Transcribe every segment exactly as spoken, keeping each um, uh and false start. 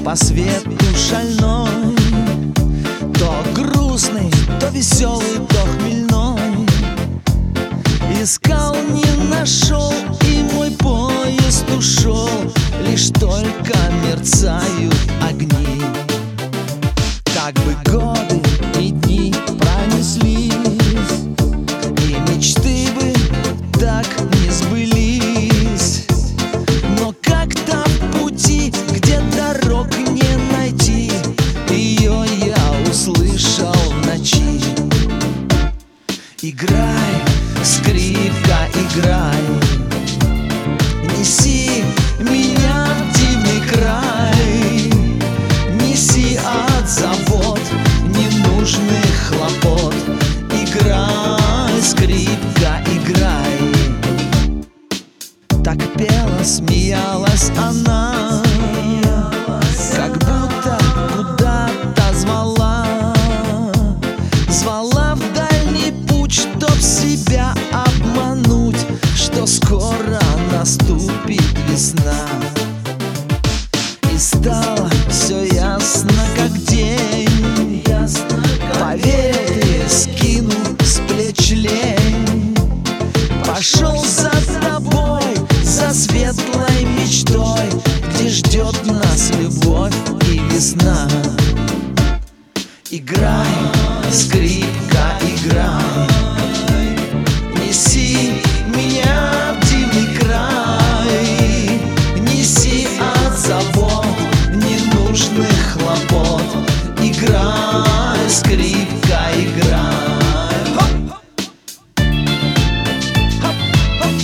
по свету шальной, то грустный, то веселый, то хмельной. Искал, не нашел, и мой поезд ушел. Лишь только мерцают огни. Как бы годы и дни пронеслись, и мечты бы так не сбылись. Но как-то в пути, где дорог не найти, ее я услышал в ночи. Играй, скрипка, играй, неси меня в дивный край. Неси от забот, ненужных хлопот. Играй, скрипка, играй. Так пела, смеялась она, как будто куда-то звала. Звала в дальний путь, чтоб себя обмануть, что скоро наступит весна. И стало все ясно, как день. Поверь, скину с плеч лень. Пошел за тобой, за светлой мечтой, где ждет нас любовь и весна. Играй, скрипка, играй, неси меня в дивный край. Неси от забот, ненужных хлопот. Играй, скрипка, играй. Хоп, хоп, хоп.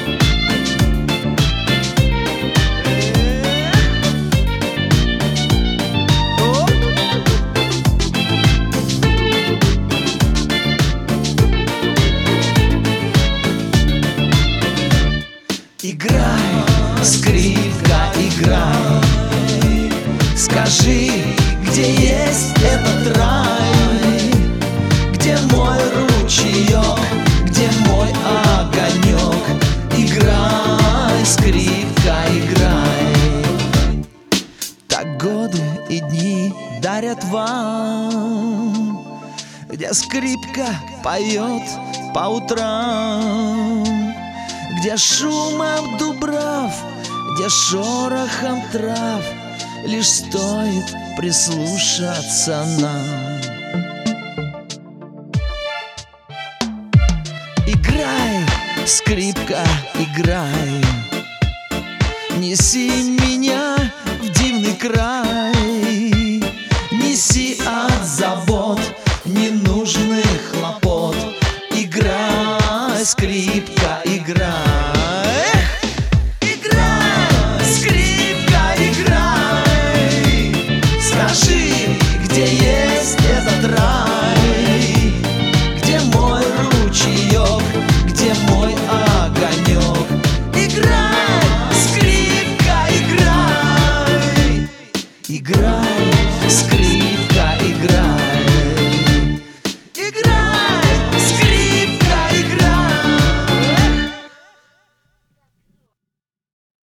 Играй, скрипка, играй. Скажи, где есть этот рай, где мой ручеек, где мой огонек. Играй, скрипка, играй. Так годы и дни дарят вам, где скрипка поет по утрам, где шумом дубрав, где шорохом трав. Лишь стоит прислушаться нам. Играй, скрипка, играй, неси меня в дивный край. Неси от забот, ненужных хлопот. Играй, скрипка, играй. Скажи, где есть этот рай, где мой ручеек, где мой огонек. Играй, скрипка, играй. Играй, скрипка, играй.